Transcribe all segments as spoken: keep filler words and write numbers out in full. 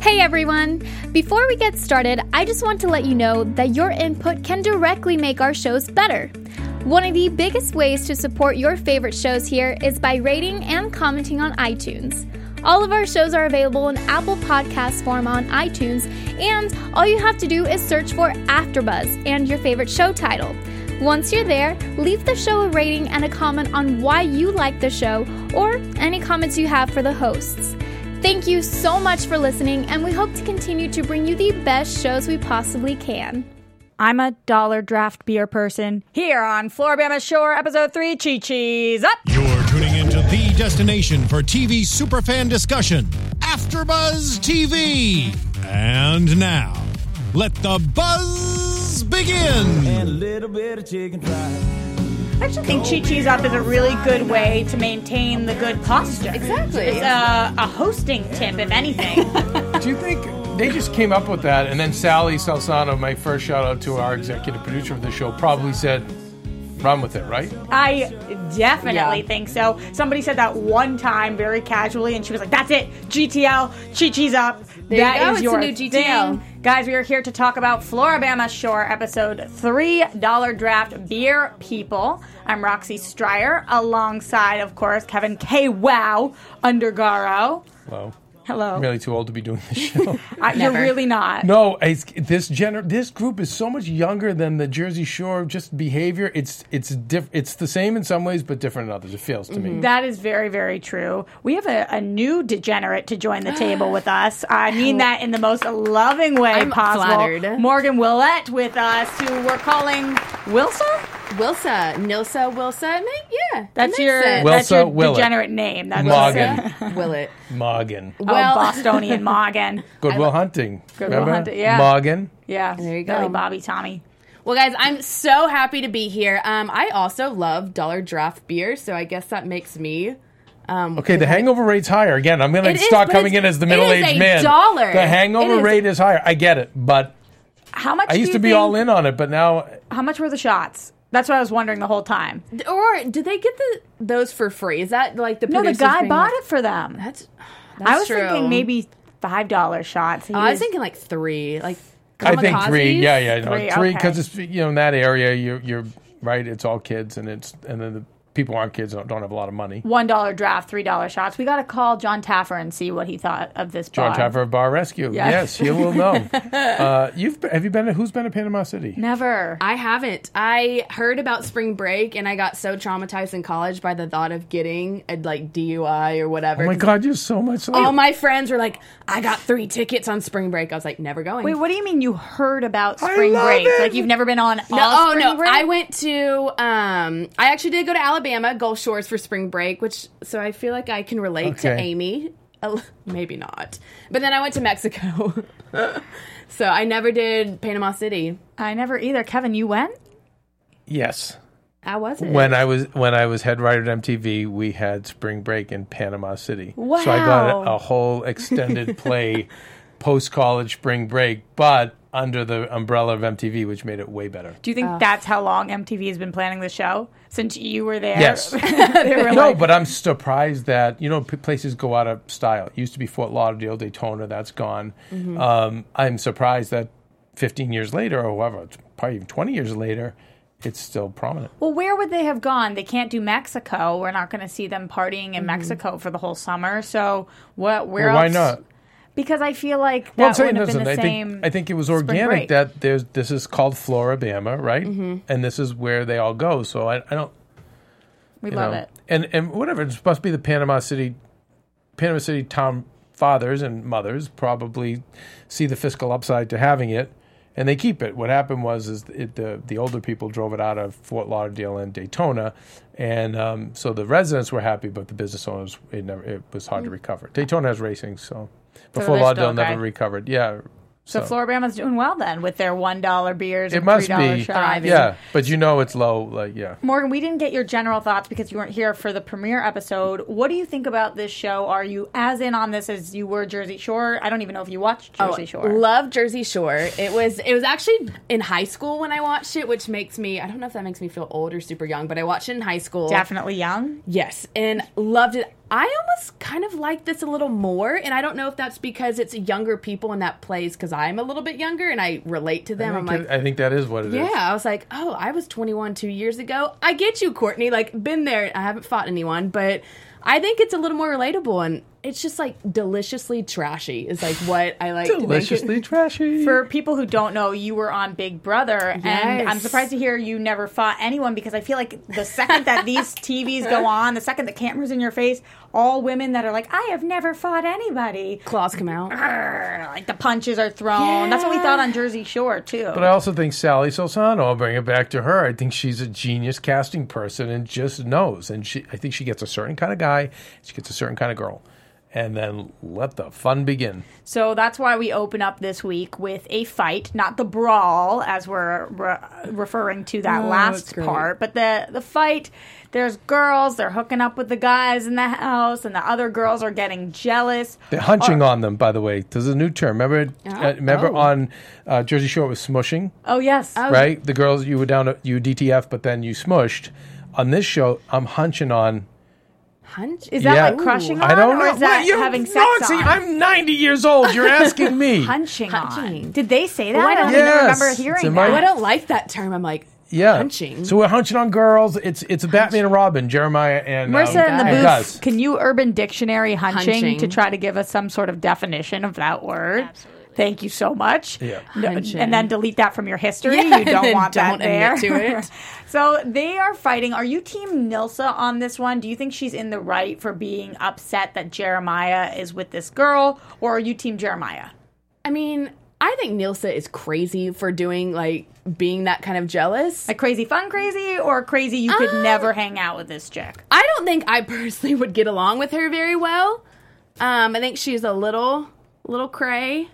Hey everyone! Before we get started, I just want to let you know that your input can directly make our shows better. One of the biggest ways to support your favorite shows here is by rating and commenting on iTunes. All of our shows are available in Apple Podcast form on iTunes, and all you have to do is search for AfterBuzz and your favorite show title. Once you're there, leave the show a rating and a comment on why you like the show or any comments you have for the hosts. Thank you so much for listening, and we hope to continue to bring you the best shows we possibly can. I'm a dollar draft beer person here on Floribama Shore, episode three, Chi-Chi's Up! You're tuning into the destination for T V superfan discussion, AfterBuzz T V. And now, let the buzz begin! And a little bit of chicken fried. I actually think Chi-Chi's Up is a really good way to maintain the good posture. Exactly. It's a, a hosting tip, if anything. Do you think they just came up with that, and then Sally Salsano, my first shout out to our executive producer of the show, probably said, run with it, right? I definitely Yeah. think so. Somebody said that one time very casually, and she was like, that's it, G T L, Chi-Chi's Up. There you That go, is it's your a new G T L. thing. Guys, we are here to talk about Floribama Shore, episode three, Dollar Draft Beer People. I'm Roxy Stryer, alongside, of course, Kevin K. Wow Undergaro. Hello. Hello. I'm really too old to be doing this show. Uh, you're really not. No, it's, this gener- this group is so much younger than the Jersey Shore just behavior. It's it's diff- it's the same in some ways, but different in others. It feels to me. That is very, very true. We have a, a new degenerate to join the table with us. I mean that in the most loving way I'm possible. flattered. Morgan Willett with us, who we're calling Wilsa? Wilsa, Nilsa, Wilsa, yeah. That's it your, makes sense. that's your Wilsa Willett. degenerate name. That's Morgan. Willet. Morgan. Oh, Well- Bostonian Morgan. Goodwill Hunting. Goodwill Remember? Hunting, yeah. Morgan. Yeah. There you go. Billy Bobby Tommy. Well, guys, I'm so happy to be here. Um, I also love dollar draft beer, so I guess that makes me. Um, Okay, the hangover rate's higher. Again, I'm going It to is, start but coming it's- in as the it is middle-aged a man. dollar. The hangover It is- rate is higher. I get it, but How much I do used you to be think- all in on it, but now How much were the shots? That's what I was wondering the whole time. or did they get the those for free? Is that like the No, the producers guy being bought like- it for them. That's, that's I was true. thinking maybe five dollars shots. He Oh, I was was- thinking like three. Like I think three. kamikazes? Yeah, yeah, no, Three, three okay. because it's you know in that area you're you're right. It's all kids, and it's and then the people who aren't kids don't, don't have a lot of money. One dollar draft, three dollar shots. We got to call John Taffer and see what he thought of this John bar. Taffer of Bar Rescue. Yeah. Yes, he will know. uh, you've have you been? Who's been to Panama City? Never. I haven't. I heard about spring break, and I got so traumatized in college by the thought of getting a like D U I or whatever. Oh my 'cause God, you're so much. All my friends were like, "I got three tickets on spring break." I was like, "Never going." Wait, what do you mean you heard about I spring love break? it. Like you've never been on No, all oh spring no! break? I went to. Um, I actually did go to Alabama, Gulf Shores for spring break, which so I feel like I can relate to Okay. Amy. Uh, maybe not, but then I went to Mexico, so I never did Panama City. I never either. Kevin, you went? Yes. How was it? When I was when I was head writer at M T V, we had spring break in Panama City. So I got a, Wow. a whole extended play post college spring break, but under the umbrella of M T V, which made it way better. Do you think that's how long M T V has been planning the show? Since you were there? Yes. They were No, like, but I'm surprised that you know p- places go out of style. It used to be Fort Lauderdale, Daytona. That's gone. Mm-hmm. Um, I'm surprised that fifteen years later, or whatever, it's probably even twenty years later, it's still prominent. well, where would they have gone? They can't do Mexico. We're not going to see them partying Mm-hmm. in Mexico for the whole summer. So what? Where Well, why else? not? Because I feel like that Well, I'm saying, wouldn't have listen, been the I same. think I think it was spring organic break. that there's this is called Floribama, right? Mm-hmm. And this is where they all go. So I, I don't. we You love know, it. And and whatever, it's supposed to be the Panama City, Panama City town fathers and mothers probably see the fiscal upside to having it, and they keep it. What happened was is it, the the older people drove it out of Fort Lauderdale and Daytona, and um, so the residents were happy, but the business owners it never it was hard to recover. Daytona has racing, so but So Fort they're Lauderdale still okay. never recovered. Yeah. So, Floribama's doing well then with their one dollar beers It and must three dollar be, shots. yeah. But you know it's low, like yeah. Morgan, we didn't get your general thoughts because you weren't here for the premiere episode. What do you think about this show? Are you as in on this as you were Jersey Shore? I don't even know if you watched Jersey Oh, Shore. love Jersey Shore. It was it was actually in high school when I watched it, which makes me I don't know if that makes me feel old or super young, but I watched it in high school. Definitely young. Yes, and loved it. I almost kind of like this a little more, and I don't know if that's because it's younger people and that plays because I'm a little bit younger and I relate to them. I I'm think, like, it, I think that is what it yeah, is. I was like, oh, I was twenty-one two years ago. I get you, Courtney. Like, been there. I haven't fought anyone, but I think it's a little more relatable, and it's just like deliciously trashy is like what I like Deliciously to make it. trashy. For people who don't know, you were on Big Brother, and Yes. I'm surprised to hear you never fought anyone because I feel like the second that these T Vs go on, the second the camera's in your face, all women that are like, I have never fought anybody, Claws come out. Arr, like the punches are thrown. That's what we thought on Jersey Shore, too. But I also think Sally Solsano, I'll bring it back to her. I think she's a genius casting person and just knows. And she, I think she gets a certain kind of guy, she gets a certain kind of girl. And then let the fun begin. So that's why we open up this week with a fight, not the brawl, as we're re- referring to that Oh, last that's great. part, but the the fight. There's girls, they're hooking up with the guys in the house, and the other girls are getting jealous. They're hunching on them, by the way. This is a new term. Remember, uh, remember oh. on uh, Jersey Shore it was smushing, Oh, yes. right? The girls, you were down to you D T F, but then you smushed. On this show, I'm hunching on. Hunch? Is that Yeah. like crushing Ooh. on, I don't or know. is that Well, you- having sex Roxy, on? I'm ninety years old. You're asking me. Hunching, on. Hunching. Did they say that? Why I don't- don't even Yes. remember It's hearing in my- that. Oh, I don't like that term. I'm like, Yeah. hunching. So we're hunching on girls. It's it's a Batman and Robin, Jeremiah and Marissa um, in the and booth, Gus. can you Urban Dictionary hunching, Hunching. to try to give us some sort of definition of that word? Absolutely. Thank you so much. Yeah. No- Hunching. and then delete that from your history. Yeah, you and don't then want don't that there. admit to it. So they are fighting. Are you Team Nilsa on this one? Do you think she's in the right for being upset that Jeremiah is with this girl, or are you Team Jeremiah? I mean, I think Nilsa is crazy for doing like being that kind of jealous. Like crazy fun crazy, or crazy you could Um, never hang out with this chick? I don't think I personally would get along with her very well. Um, I think she's a little, little cray.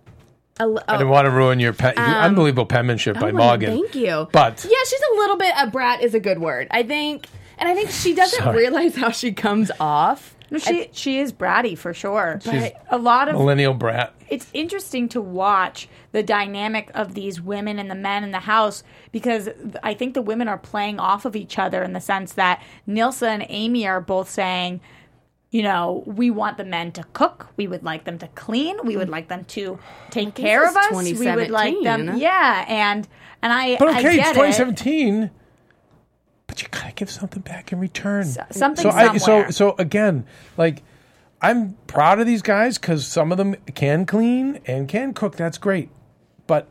A, li- I oh, didn't want to ruin your pe- unbelievable penmanship by oh my- Morgan. Thank you. But yeah, she's a little bit. A brat is a good word, I think, and I think she doesn't Sorry. realize how she comes off. No, she she is bratty for sure. She's a lot of millennial brat. it's interesting to watch the dynamic of these women and the men in the house because I think the women are playing off of each other in the sense that Nilsa and Amy are both saying, you know, we want the men to cook. We would like them to clean. We would like them to take care this of us. is We would like them, twenty seventeen. yeah. And and I, But I okay, get it's twenty it. seventeen. But you gotta give something back in return. something so I, so somewhere. so again, like I'm proud of these guys because some of them can clean and can cook. That's great, but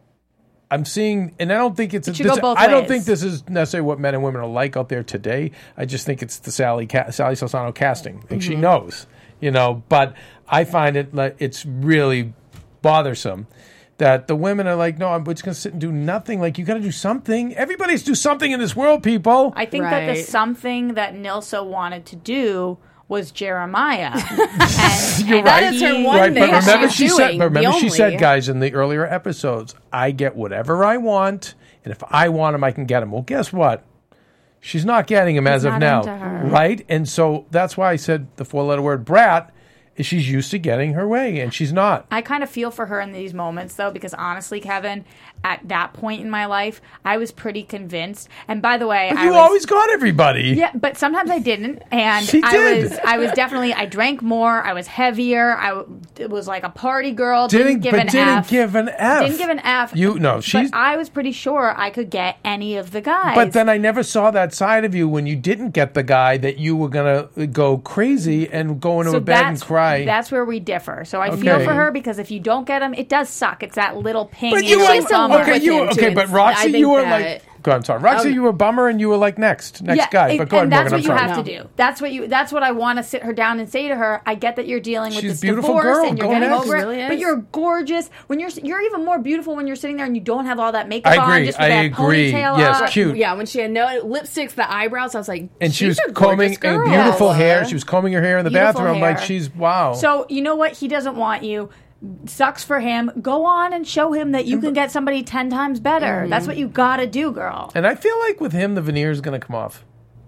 I'm seeing, and I don't think it's. It should this, go both I don't ways. think this is necessarily what men and women are like out there today. I just think it's the Sally Ca- Sally Solsano casting. I think she Mm-hmm. knows, you know. But I find it like it's really bothersome that the women are like, no, I'm just going to sit and do nothing. Like, you got to do something. Everybody has to do something in this world, people. I think that the Right. something that Nilsa wanted to do was Jeremiah. and, You're and right. That is her he- one Right, thing but remember she's she doing, said. But remember the she said, only. guys, in the earlier episodes, I get whatever I want, and if I want them, I can get them. Well, guess what? She's not getting them as of not now, into her. right? And so that's why I said the four-letter word brat. Is she's used to getting her way, and she's not. I kind of feel for her in these moments, though, because honestly, Kevin, at that point in my life, I was pretty convinced. And by the way, But I you was, always got everybody. yeah, but sometimes I didn't, and She I did. was, I was definitely, I drank more, I was heavier, I w- it was like a party girl, didn't, Didn't, give but an didn't F, give an F. didn't give an F. You no, she's. But I was pretty sure I could get any of the guys. But then I never saw that side of you when you didn't get the guy that you were gonna go crazy and go into so a bed and that's, cry. That's where we differ. So I feel Okay. for her because if you don't get them, it does suck. It's that little ping. But in you your were She's stomach. in love okay. with You him, were, too. okay, but It's- Roxy, I think you were that- like. Go on, I'm sorry, Roxy. Oh. You were a bummer, and you were like next, next guy. it- But go ahead, and that's Morgan. what you I'm sorry. have to do. That's what you. That's what I want to sit her down and say to her. I get that you're dealing with She's a this beautiful divorce girl. and you're Go getting next. over it, She really but is. you're gorgeous. When you're you're even more beautiful when you're sitting there and you don't have all that makeup I on. agree. Just with I that agree. Ponytail Yes, on. cute. Yeah, when she had no lipsticks, the eyebrows, I was like, And she she's was a combing gorgeous girl. and beautiful Yeah. hair. She was combing her hair in the Beautiful bathroom. Like hair. she's wow. So you know what? He doesn't want you. Sucks for him. Go on and show him that you can get somebody ten times better. That's what you gotta do, girl. and I feel like with him, the veneer is going to come off.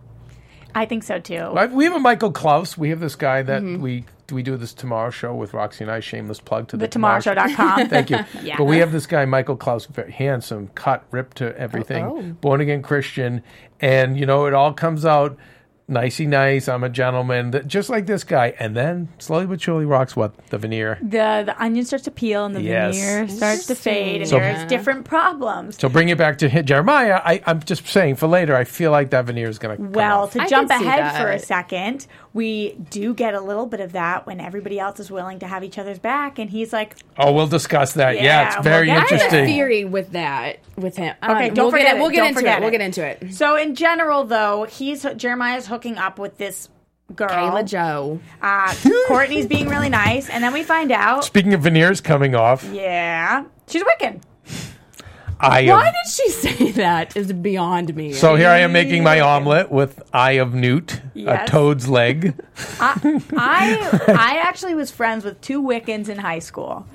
I think so too. Like, we have a Michael Klaus. We have this guy that Mm-hmm. we we do this Tomorrow Show with Roxy and I. Shameless plug to the, The tomorrow show dot com. Thank you. Yeah. But we have this guy, Michael Klaus, very handsome, cut, ripped to everything, Oh, oh. born again Christian, and you know it all comes out. nicey nice. I'm a gentleman, th- just like this guy. And then slowly but surely rocks what? The veneer. The the onion starts to peel and the Yes. veneer starts to fade, and So- there's different problems. So bring it back to hit Jeremiah. I, I'm just saying for later, I feel like that veneer is going to come Well, off. to I jump can see ahead for a that. second, we do get a little bit of that when everybody else is willing to have each other's back, and he's like, Oh, we'll discuss that. Yeah, Yeah, it's we'll very get- I have a I have a interesting. theory with that with him. I Okay, know. don't we'll forget get it. We'll get Don't into forget it. We'll it. get into it. So in general, though, he's Jeremiah's hooking up with this girl. Kayla Joe. Uh, Courtney's being really nice, and then we find out, Speaking of veneers coming off, yeah, she's Wiccan. I Why am. did she say that? Is beyond me. So here I am making my omelet with eye of newt, Yes. a toad's leg. I, I I actually was friends with two Wiccans in high school.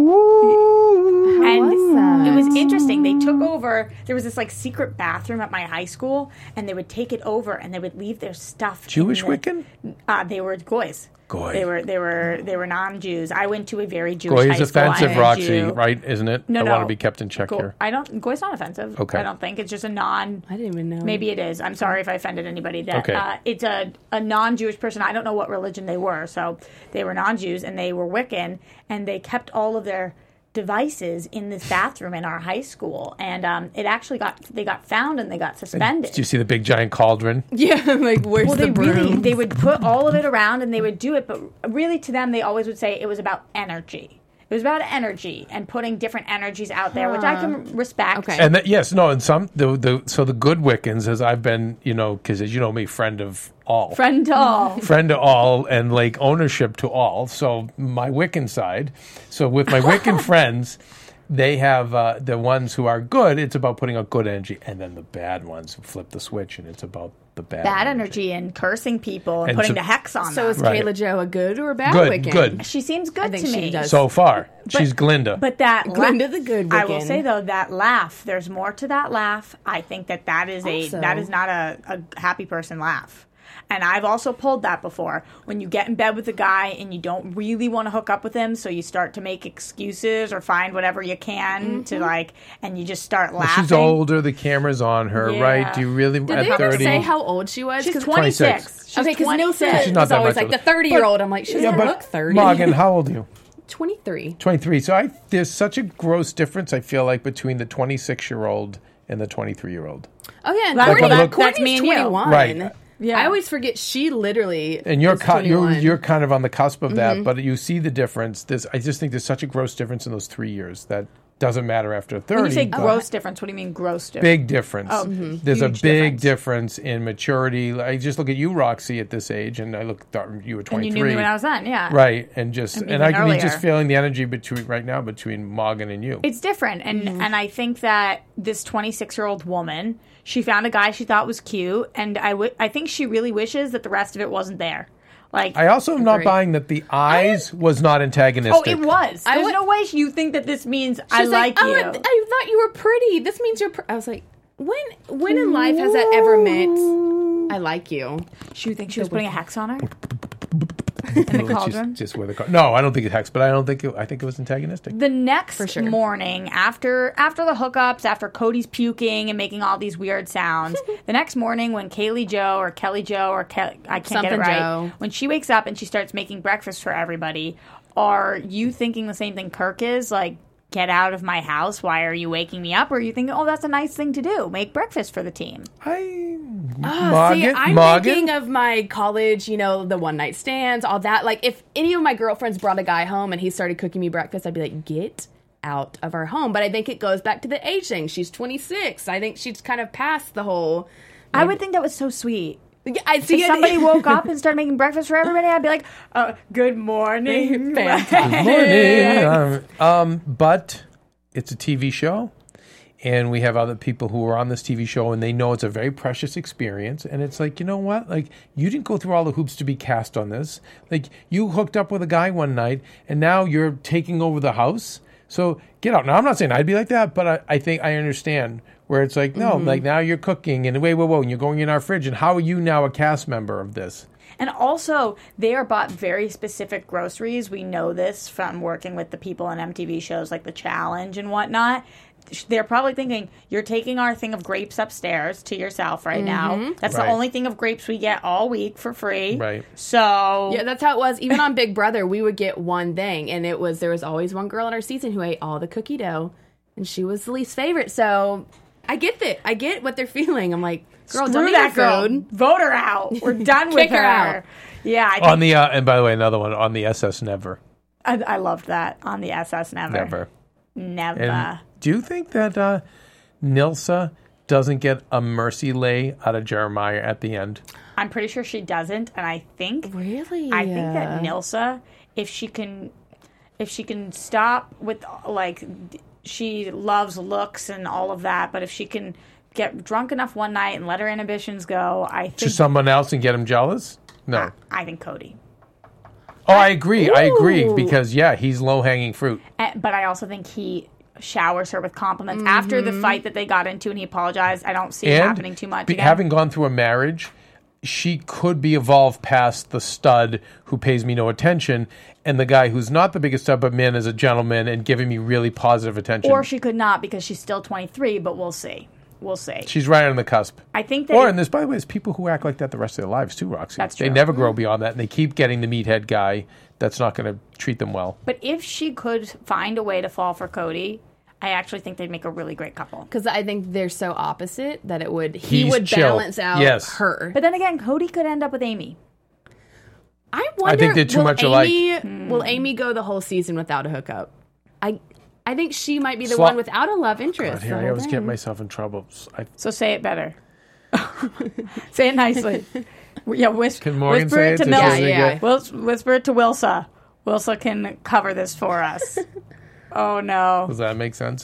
And was that? it was interesting. They took over. There was this like secret bathroom at my high school, and they would take it over, and they would leave their stuff. in Jewish the- Wiccan? Uh, they were goys. Goy. They were they were they were non-Jews. I went to a very Jewish Goy high is school. offensive, I'm a Roxy, Jew. right? Isn't it? No, I no. want to be kept in check Go, here. I don't. Goy's not offensive. Okay. I don't think it's just a non. I didn't even know. Maybe it is. I'm sorry if I offended anybody. That Okay. uh, it's a, a non-Jewish person. I don't know what religion they were. So they were non-Jews and they were Wiccan, and they kept all of their devices in this bathroom in our high school. And um, it actually got they got found and they got suspended. Do you see the big giant cauldron? Yeah, I'm like, where's well, the they broom? really they would put all of it around and they would do it, but really to them they always would say it was about energy. It was about energy and putting different energies out there, which I can respect. Okay. And that, yes, no, and some the the so the good Wiccans, as I've been, you know, because as you know me, friend of all, Friend to all. friend to all, and like ownership to all. So my Wiccan side. So with my Wiccan friends, they have uh, the ones who are good. It's about putting out good energy, and then the bad ones who flip the switch, and it's about the bad, Bad energy and cursing people and, And putting so- the hex on So them. is Right. Kayla Joe a good or a bad Good, Wiccan? good. She seems good I think to she me. does. So far, she's Glinda. But that Glinda the good I will Wiccan. say though that laugh. There's more to that laugh. I think that that is a Also- that is not a, a happy person laugh. And I've also pulled that before. When you get in bed with a guy and you don't really want to hook up with him, so you start to make excuses or find whatever you can to like, and you just start laughing. She's older. The camera's on her, Yeah. right? Do you really Did at they ever thirty? say how old she was? She's 'Cause- twenty-six. She's okay, because twenty-six. Nilsa She's not was that always much like the older. thirty-year-old. I'm like, she doesn't yeah, but look thirty. Morgan, how old are you? twenty-three. twenty-three. So I there's such a gross difference. I feel like between the twenty-six-year-old and the twenty-three-year-old. Oh yeah, and Like, Courtney, I'm look- Courtney's that's me and you. twenty-one. Right. Yeah. I always forget she literally And you're is ki- you're twenty-one. you're kind of on the cusp of that, but you see the difference. There's, I just think there's such a gross difference in those three years that doesn't matter after thirty. When you say but gross difference, what do you mean gross difference? big difference. Oh, There's a huge big difference. difference. in maturity. I just look at you, Roxy, at this age, and I look at you at And twenty-three. you knew me when I was then, yeah. right, and just And and I even can be earlier. just feeling the energy between right now between Morgan and you. It's different, and and I think that this twenty-six year old woman, she found a guy she thought was cute, and I w- I think she really wishes that the rest of it wasn't there. Like, I also am not Agree. buying that the eyes was not oh, antagonistic. it was. I There's would- no way you think that this means I She's like, oh, you. I, I thought you were pretty. This means you're. Pr-. I was like, when when in life has that ever meant I like you? She think she was putting a hex on her in the cauldron. Just, just where the car- no, I don't think it's hex, but I don't think it, I think it was antagonistic. The next For sure. morning, after after the hookups, after Cody's puking and making all these weird sounds, the next morning when Kaylee Joe or Kelly Joe or Ke- I can't get Something it right, Joe. when she wakes up and she starts making breakfast for everybody, are you thinking the same thing Kirk is? Like, get out of my house. Why are you waking me up? Or are you thinking, oh, that's a nice thing to do. Make breakfast for the team. I Oh, Morgan, see, I'm Morgan? thinking of my college, you know, the one night stands, all that. Like, if any of my girlfriends brought a guy home and he started cooking me breakfast, I'd be like, get out of our home. But I think it goes back to the age thing. She's twenty-six. I think she's kind of past the whole. I would think that was so sweet. Yeah, I see If somebody woke up and started making breakfast for everybody, I'd be like, uh, good morning. Fantastic. morning. Um, um, but it's a T V show, and we have other people who are on this T V show, and they know it's a very precious experience. And it's like, you know what? Like, you didn't go through all the hoops to be cast on this. Like, you hooked up with a guy one night, and now you're taking over the house. So get out. Now, I'm not saying I'd be like that, but I, I think I understand where it's like, no, like now you're cooking, and wait, whoa, whoa, and you're going in our fridge, and how are you now a cast member of this? And also, they are bought very specific groceries. We know this from working with the people on M T V shows like The Challenge and whatnot. they're probably thinking, you're taking our thing of grapes upstairs to yourself right now. That's Right. the only thing of grapes we get all week for free. Right. So Yeah, that's how it was. Even on Big Brother, we would get one thing, and it was there was always one girl in our season who ate all the cookie dough, and she was the least favorite. So I get that. I get what they're feeling. I'm like, girl, screw don't eat that your girl. food. Vote her out. We're done with Kick her. her out. Yeah, I, think, On the uh, and by the way, another one on the S S Never. I, I loved that on the S S Never. Never. Never. And do you think that uh, Nilsa doesn't get a mercy lay out of Jeremiah at the end? I'm pretty sure she doesn't, and I think Really? I think that Nilsa, if she can, if she can stop with like, she loves looks and all of that, but if she can get drunk enough one night and let her inhibitions go, I think To someone else and get him jealous? No. I think Cody. Oh, I agree. I agree Ooh. because yeah, he's low hanging fruit. Eh, But I also think he showers her with compliments after the fight that they got into, and he apologized. I don't see it And happening too much. be- again. having gone through a marriage, she could be evolved past the stud who pays me no attention and the guy who's not the biggest stud but man is a gentleman and giving me really positive attention. or she could not because she's still twenty-three. But we'll see. We'll see. She's right on the cusp. I think that Or, it- and there's, by the way, there's people who act like that the rest of their lives too, Roxy. That's They true. never grow beyond that, and they keep getting the meathead guy that's not going to treat them well. But if she could find a way to fall for Cody, I actually think they'd make a really great couple. Because I think they're so opposite that it would he He's would chill. balance out Yes. her. But then again, Cody could end up with Amy. I wonder. think they're too will much Amy, alike. Will Amy go the whole season without a hookup? I I think she might be the Sla- one without a love interest. God, the here, I whole always get thing. myself in trouble. I, So say it better. Say it nicely. Yeah, whis- Can Morgan whisper say it it to to Mel. Yeah, yeah. Whis- whisper it to Wilsa. Wilsa can cover this for us. Oh no! does that make sense?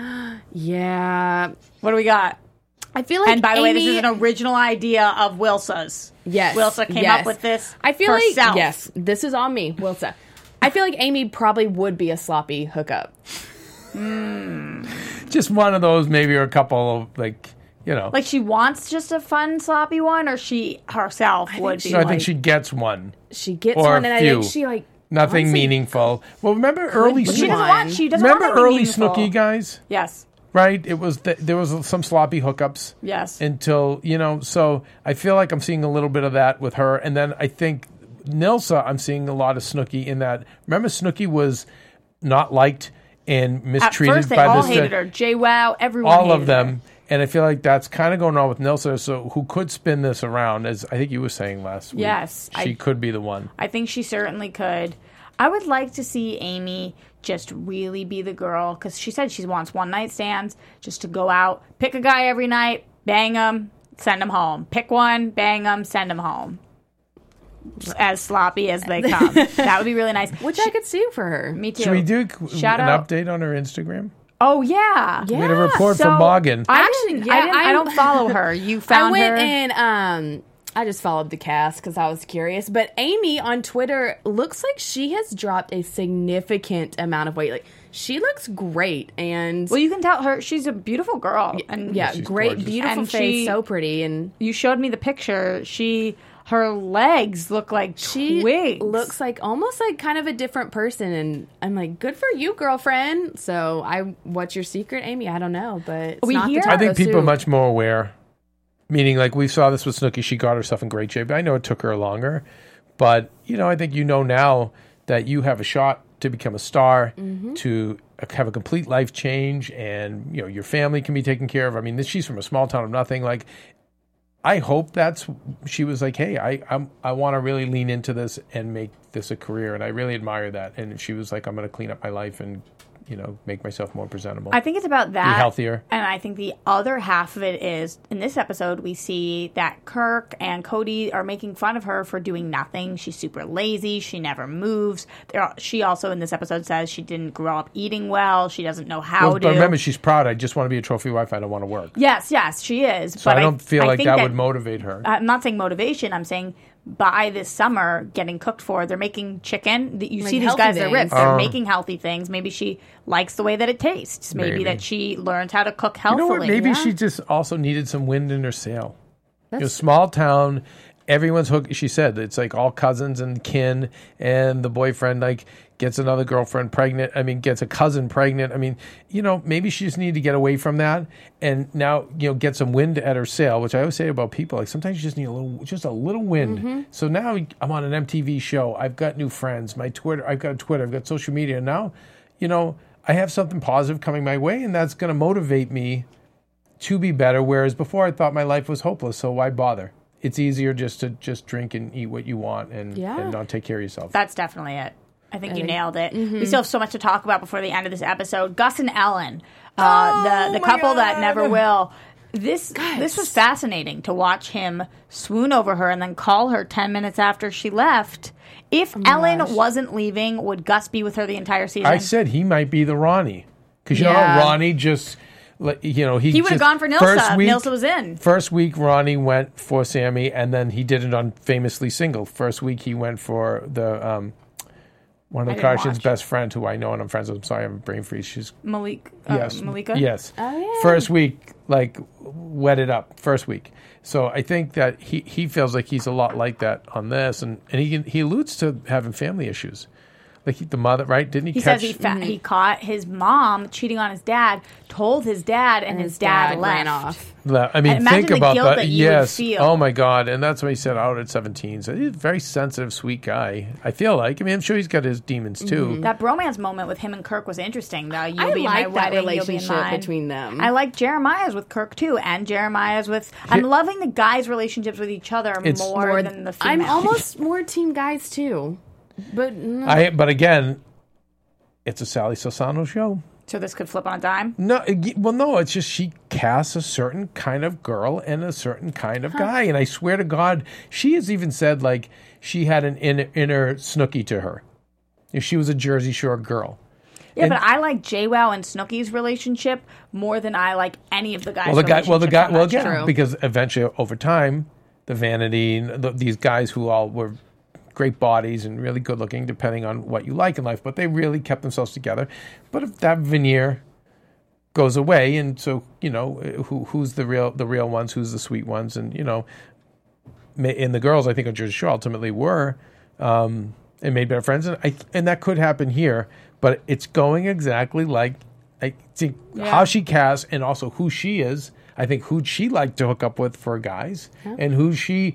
Yeah, What do we got? I feel like. And by the way, this Amy- is an original idea of Wilsa's. Yes, Wilsa came yes. up with this. I feel herself. like yes, this is on me, Wilsa. I feel like Amy probably would be a sloppy hookup. Just one of those, maybe, or a couple of, like, you know. Like she wants just a fun sloppy one, or she herself would be. no, I like, think she gets one. She gets Or one, and I few. think she like Nothing honestly, meaningful. Well, remember early But she Snooki? doesn't want. She doesn't Remember want anything early meaningful. Snooki guys? Yes. Right? It was th- there was some sloppy hookups. Yes. Until, you know, so I feel like I'm seeing a little bit of that with her. And then I think Nilsa, I'm seeing a lot of Snooki in that. Remember, Snooki was not liked and At mistreated first, they by all this. hated her. J Wow, everyone. all of hated them. her. And I feel like that's kind of going on with Nilsa. So who could spin this around, as I think you were saying last week. Yes, She I- could be the one. I think she certainly could. I would like to see Amy just really be the girl, because she said she wants one night stands, just to go out, pick a guy every night, bang him, send him home. Pick one, bang him, send him home. Just as sloppy as they come. That would be really nice. which I could see for her. Me too. Should we do a- Shout an out. update on her Instagram? Oh yeah. Yeah. We had a report So, from Morgan. I Actually, didn't, yeah, I, didn't, I I'm- don't follow her. You found I went her. and um I just followed the cast because I was curious. But Amy on Twitter looks like she has dropped a significant amount of weight. Like she looks great, and Well, you can tell her she's a beautiful girl. And yeah, She's great, gorgeous. beautiful And face, she- so pretty, and you showed me the picture. She, her legs look like she twigs. looks like almost like kind of a different person. And I'm like, good for you, girlfriend. So I, what's your secret, Amy? I don't know, but it's We not the hear- I think taco people are soup. much more aware. Meaning, like, we saw this with Snooki. She got herself in great shape. I know it took her longer. But, you know, I think you know now that you have a shot to become a star, Mm-hmm. to have a complete life change, and, you know, your family can be taken care of. I mean, this, she's from a small town of nothing. Like, I hope that's, she was like, hey, I I'm, I want to really lean into this and make this a career. And I really admire that. And she was like, I'm going to clean up my life and, you know, make myself more presentable. I think it's about that. healthier. And I think the other half of it is, in this episode, we see that Kirk and Cody are making fun of her for doing nothing. She's super lazy. She never moves. There, she also, in this episode, says she didn't grow up eating well. She doesn't know how Well, to. but remember, she's proud. I just want to be a trophy wife. I don't want to work. Yes, yes, she is. So but I don't feel I like think that, would motivate her. I'm not saying motivation. I'm saying by this summer, getting cooked for, they're making chicken. The- You Like see these healthy guys, they're things. ripped. They're Oh. making healthy things. Maybe she likes the way that it tastes. Maybe, Maybe. that she learns how to cook You healthily. know what? Maybe Yeah. she just also needed some wind in her sail. You know, That's- small town, everyone's hooked. She said it's like all cousins and kin, and the boyfriend. Like, gets another girlfriend pregnant. I mean, gets a cousin pregnant. I mean, you know, maybe she just needed to get away from that and now, you know, get some wind at her sail, which I always say about people. Like sometimes you just need a little, just a little wind. Mm-hmm. So now I'm on an M T V show. I've got new friends. My Twitter, I've got Twitter. I've got social media. Now, you know, I have something positive coming my way, and that's going to motivate me to be better. Whereas before I thought my life was hopeless. So why bother? It's easier just to just drink and eat what you want and, Yeah. and not take care of yourself. That's definitely it. I think you think- nailed it. Mm-hmm. We still have so much to talk about before the end of this episode. Gus and Ellen, uh, the the my couple that God. never will. This Gus. this was fascinating to watch him swoon over her and then call her ten minutes after she left. If Ellen gosh. wasn't leaving, would Gus be with her the entire season? I said he might be the Ronnie. Because you know Yeah. how Ronnie just, like, you know, he he would have just- gone for Nilsa. first week- Nilsa was in. First week, Ronnie went for Sammy, and then he did it on Famously Single. First week, he went for the um, one I of the didn't Kardashians' watch. best friend, who I know and I'm friends with. I'm sorry, I have a brain freeze. She's Malik, uh, yes, Malika. yes. Oh, yeah. First week, like, wet it up. First week. So I think that he, he feels like he's a lot like that on this, and, and he he alludes to having family issues, like he, the mother, right? Didn't he? He catch, says he fa- he caught his mom cheating on his dad, told his dad, and, And his, dad, left. ran off. Le- I mean, And imagine think the about guilt that. that you would yes. feel. Oh my God. And that's what he said out at seventeen. So he's a very sensitive, sweet guy. I feel like. I mean, I'm sure he's got his demons too. That bromance moment with him and Kirk was interesting, though. You'll I be in my like that wedding, you'll be in relationship mine. between them. I like Jeremiah's with Kirk too, and Jeremiah's with. I'm loving the guys' relationships with each other It's- more, More- than the I'm females. almost more team guys too, but mm, I. But again, it's a Sally Sosano show. So this could flip on a dime. No, it- well, no. It's just she casts a certain kind of girl and a certain kind of guy, and I swear to God, she has even said like she had an inner, inner Snooki to her. If she was a Jersey Shore girl. Yeah, And- but I like JWoww and Snooki's relationship more than I like any of the guys. Well, the guy. Well, the guy. Well, again, True. because eventually, over time, the vanity, the, these guys who all were great bodies and really good looking, depending on what you like in life, but they really kept themselves together. But if that veneer goes away, and so you know, who who's the real the real ones, who's the sweet ones, and you know, ma- and the girls, I think, on Jersey Shore ultimately were um, and made better friends, and I and that could happen here, but it's going exactly like. I think how she casts and also who she is. I think who she liked to hook up with for guys and who she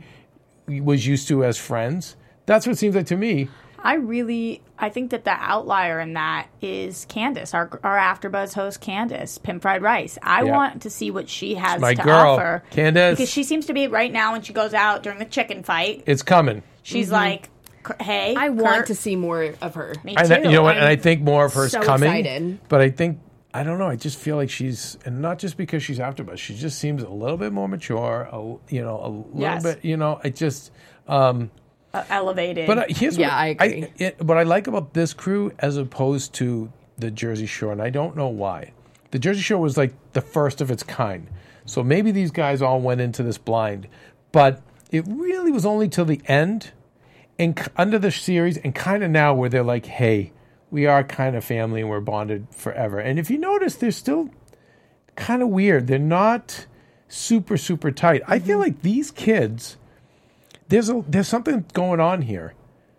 was used to as friends. That's what it seems like to me. I really, I think that the outlier in that is Candace, our our AfterBuzz host, Candace, Pimp Fried Rice. I Yeah. want to see what she has my to girl, offer. Candace. Because she seems to be right now when she goes out during the chicken fight. It's coming. She's like, "Hey, I want Kurt." to see more of her. Me I, too. you know what? I'm And I think more of her's so coming. excited. But I think I don't know. I just feel like she's, and not just because she's AfterBuzz. She just seems a little bit more mature. A, you know, a little Yes. bit. You know, I just. Um, Uh, elevated. But uh, here's Yeah, what I agree. it, what I like about this crew as opposed to the Jersey Shore, and I don't know why. The Jersey Shore was like the first of its kind. So maybe these guys all went into this blind. But it really was only till the end and c- under the series and kind of now where they're like, hey, we are kind of family and we're bonded forever. And if you notice, they're still kind of weird. They're not super, super tight. I feel like these kids... There's a there's something going on here.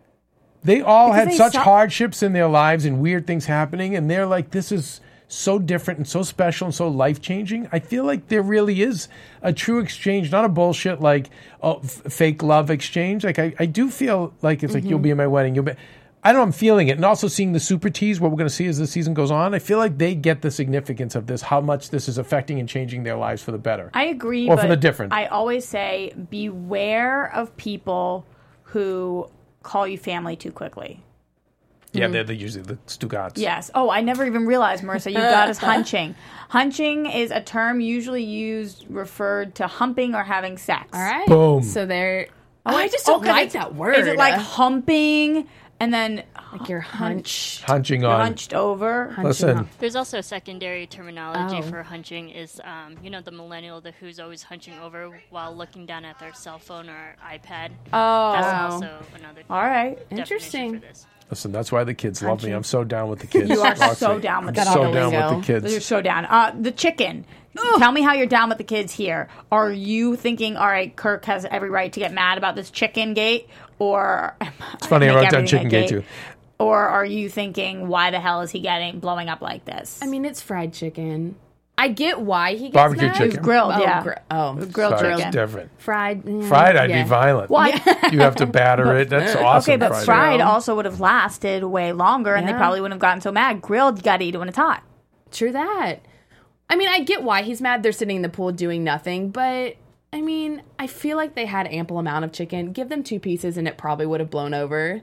They all Because had they such saw- hardships in their lives and weird things happening, and they're like, this is so different and so special and so life changing. I feel like there really is a true exchange, not a bullshit like oh, f- fake love exchange. Like I, I do feel like it's like you'll be in my wedding. You'll be. I don't know. I'm feeling it, and also seeing the super tease. What we're going to see as the season goes on. I feel like they get the significance of this, how much this is affecting and changing their lives for the better. I agree. Or but for the different. I always say beware of people who call you family too quickly. Yeah, they're, they're usually the Stugats. Yes. Oh, I never even realized, Marissa, you got us hunching. Hunching is a term usually used referred to humping or having sex. All right. Boom. So they're. Oh, I just don't 'cause like it's- that word. Is it like humping and then like your hunch? Hunching you're on. hunched over? Listen, There's also a secondary terminology Oh. for hunching is, um, you know, the millennial the who's always hunching over while looking down at their cell phone or iPad. Oh. That's Wow. also another All right. definition Interesting. for this. listen. That's why the kids love me. I'm so down with the kids. You are so Roxy. down with I'm the so kids. down Lingo. with the You're kids. so down. Uh, the chicken. Tell me how you're down with the kids here. Are you thinking, all right, Kirk has every right to get mad about this chicken gate? Or It's funny. I wrote down Chicken Gate too. Or are you thinking, why the hell is he getting blowing up like this? I mean, it's fried chicken. I get why he gets Barbecue mad. chicken. grilled, Oh, yeah. gr- oh, grilled Sorry, chicken. it's different. fried. mm, Fried, I'd yeah. be violent. Why? You have to batter it. That's awesome. Okay, but fried. fried also would have lasted way longer, and they Yeah. probably wouldn't have gotten so mad. Grilled, you got to eat it when it's hot. True that. I mean, I get why he's mad. They're sitting in the pool doing nothing, but I mean, I feel like they had ample amount of chicken. Give them two pieces, and it probably would have blown over.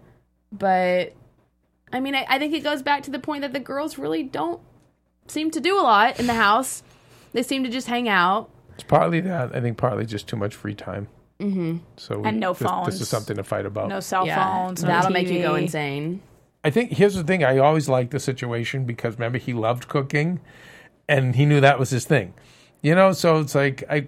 But I mean, I, I think it goes back to the point that the girls really don't seem to do a lot in the house. They seem to just hang out. It's partly that. I think partly just too much free time. Mm-hmm. So And no this, This phones. is something to fight about. No cell Yeah, phones. No that'll T V. make you go insane. I think here's the thing. I always liked the situation because remember he loved cooking, and he knew that was his thing. You know, so it's like I,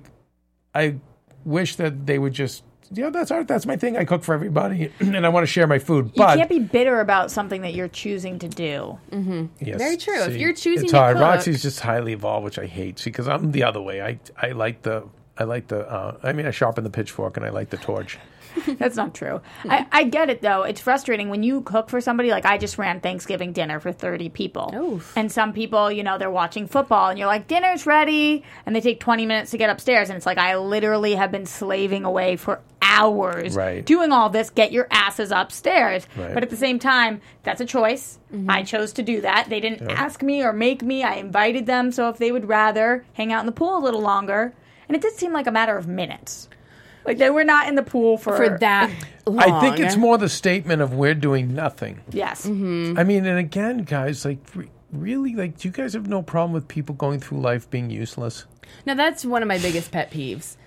I wish that they would just. Yeah, that's our, that's my thing. I cook for everybody, and I want to share my food. You But can't be bitter about something that you're choosing to do. yes, Very true. If you're choosing it's to hard. cook- Roxy's just highly evolved, which I hate. See, because I'm the other way. I I like the I like the. Uh, I mean, I sharpen the pitchfork, and I like the torch. That's not true. I, I get it, though. It's frustrating when you cook for somebody. Like, I just ran Thanksgiving dinner for thirty people. Oof. And some people, you know, they're watching football, and you're like, dinner's ready. And they take twenty minutes to get upstairs. And it's like, I literally have been slaving away for hours Right. doing all this. Get your asses upstairs. Right. But at the same time, that's a choice. I chose to do that. They didn't ask me or make me. I invited them. So if they would rather hang out in the pool a little longer. And it did seem like a matter of minutes. Like, they were not in the pool for... For that long. I think it's more the statement of we're doing nothing. Yes. I mean, and again, guys, like re- really, like, do you guys have no problem with people going through life being useless? Now, that's one of my biggest pet peeves.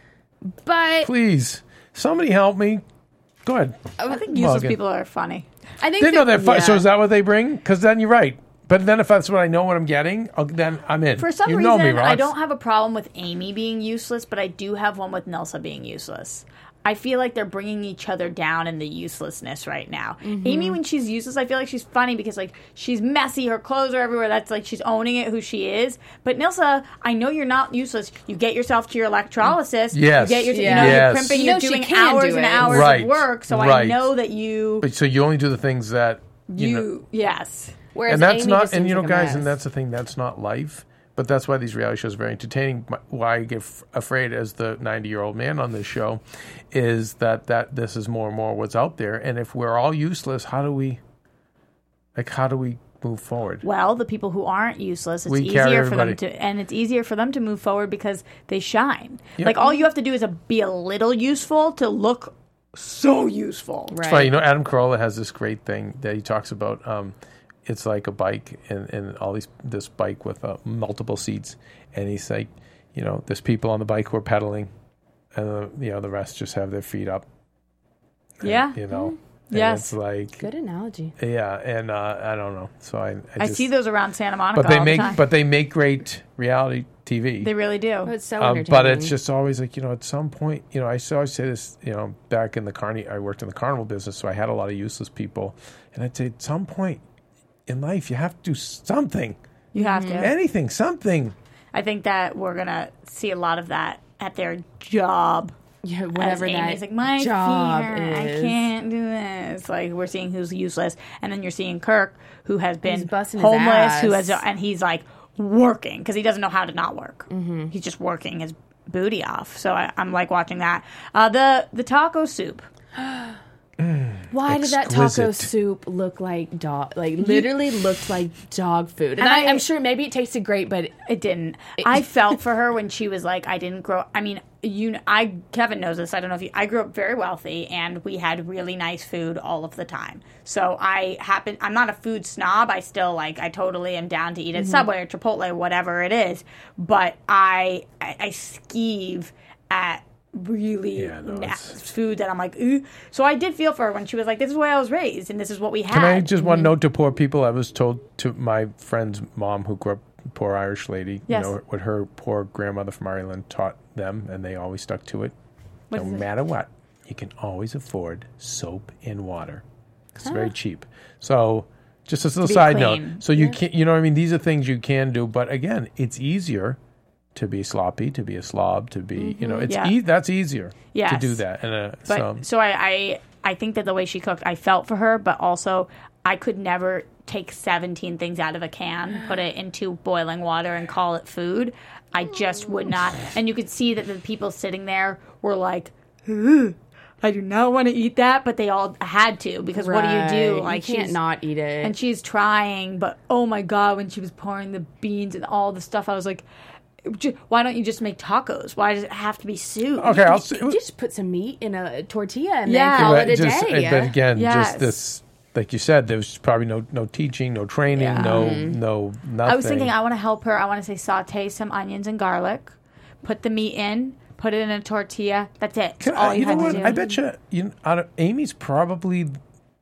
But Please, somebody help me. Go ahead. I think useless Morgan. people are funny. I think They know they're that, fun. yeah. So is that what they bring? Because then you're right. But then if that's what I know what I'm getting, uh, then I'm in. For some you reason, know me, I Rox. don't have a problem with Amy being useless, but I do have one with Nilsa being useless. I feel like they're bringing each other down in the uselessness right now. Mm-hmm. Amy, when she's useless, I feel like she's funny because, like, she's messy. Her clothes are everywhere. That's like she's owning it, who she is. But Nilsa, I know you're not useless. You get yourself to your electrolysis. Yes. You get your, Yeah. you know, Yes. you're primping. You You're know she doing can hours do and it. hours Right. of work. So I Right. know that you, But so you only do the things that you, you, know. yes. Whereas And that's Amy not, just and seems you know, like a guys, mess. and that's the thing. That's not life. But that's why these reality shows are very entertaining. My- Why I get f- afraid as the ninety-year-old man on this show is that, that this is more and more what's out there. And if we're all useless, how do we, like, how do we move forward? Well, the people who aren't useless, it's We carry easier for them everybody. to, and it's easier for them to move forward because they shine. Yep. Like, all you have to do is a, be a little useful to look so useful. Right. Right. You know, Adam Carolla has this great thing that he talks about. Um, it's like a bike and, and all these this bike with uh, multiple seats, and he's like, you know, there's people on the bike who are pedaling, and uh, you know the rest just have their feet up. And, Yeah. You know. And Yes. It's like Good analogy. yeah, and uh, I don't know. So I I, I just, see those around Santa Monica but they all make the time. but they make great reality T V. they really do. Oh, it's so Um, entertaining. but it's just always like, you know, at some point, you know, I used to always say this, you know, back in the carni, I worked in the carnival business, so I had a lot of useless people. And I'd say at some point in life, you have to do something, You have Mm-hmm. to. anything, something. I think that we're going to see a lot of that at their job. yeah, whatever As that Amy's like, my job feet hurt. is. I can't do this. Like, we're seeing who's useless. And then you're seeing Kirk, who has been busting his homeless, who has, ass. and he's like working because he doesn't know how to not work. Mm-hmm. He's just working his booty off. So I, I'm like watching that. Uh, the the taco soup. Why did that taco Exquisite. soup look like dog? Like literally looked like dog food. And, And I, I- I'm sure maybe it tasted great, but It didn't. I felt for her when she was like, I didn't grow. I mean, you. kn- I Kevin knows this. I don't know if you. I grew up very wealthy, and we had really nice food all of the time. So I happen. I'm not a food snob. I still like. I totally am down to eat at Subway or Chipotle, whatever it is. But I, I, I skeeve at really Yeah, no, na- it's- food that I'm like, ooh. So I did feel for her when she was like, this is the way I was raised, and this is what we had. Can I just one note to poor people? I was told to my friend's mom, who grew up poor Irish lady, Yes. you know, what her poor grandmother from Ireland taught them, and they always stuck to it. What no is it? matter what, you can always afford soap and water. It's very cheap. So, just as a little be side clean. note, so you can, you know, what I mean, these are things you can do, but again, it's easier to be sloppy, to be a slob, to be, you know, it's Yeah. e- that's easier to Yes. do that. And uh, But so, so I, I I think that the way she cooked, I felt for her, but also I could never take seventeen things out of a can, put it into boiling water, and call it food. I just would not. And you could see that the people sitting there were like, ugh, I do not want to eat that, but they all had to, because what do you do? Right. Like, you can't she's not eat it. and she's trying, but oh my God, when she was pouring the beans and all the stuff, I was like, "J- why don't you just make tacos? Why does it have to be soup? Okay, I'll see. You just put some meat in a tortilla and Yeah. then call But it a just- day. But again, Yes. just this, like you said, there was probably no no teaching, no training, Yeah. no no nothing. I was thinking, I want to help her. I want to say saute some onions and garlic, put the meat in, put it in a tortilla. That's it. That's Can all I, you, you know had what? to do. I bet you, you know, out of, Amy's probably.